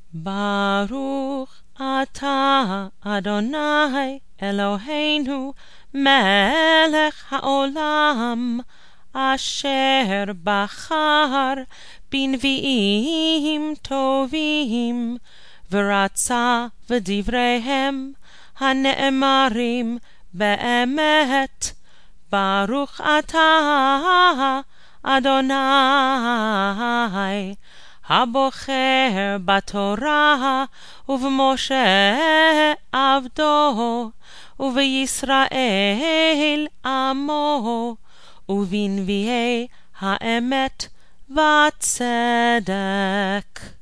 ברוך אתה אדוני אלוהינו מלך העולם, אשר בחר בנביאים טובים ורצה בדבריהם הנאמרים באמת. ברוך אתה אדוני הבוחר בתורה ובמשה עבדו ובישראל עמו ובנביאי האמת והצדק.